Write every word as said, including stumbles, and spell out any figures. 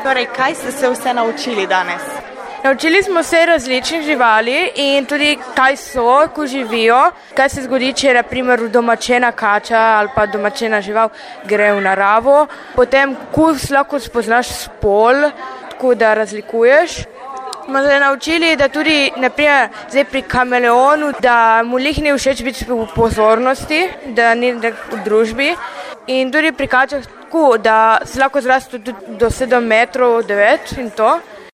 Torej, kaj ste se vse naučili danes? Naučili smo se različnih živali in tudi kaj so, ko živijo, kaj se zgodi, če je na primer domačena kača ali pa domačena žival gre v naravo. Potem, ko lahko spoznaš spol, tako da razlikuješ. Smo se naučili, da tudi naprimer, zdaj pri kameleonu, da mu lih ni všeč biti v pozornosti, da ni v družbi. In tudi pri kačah tako, da se lahko zraste do sedem metrov, devet in to.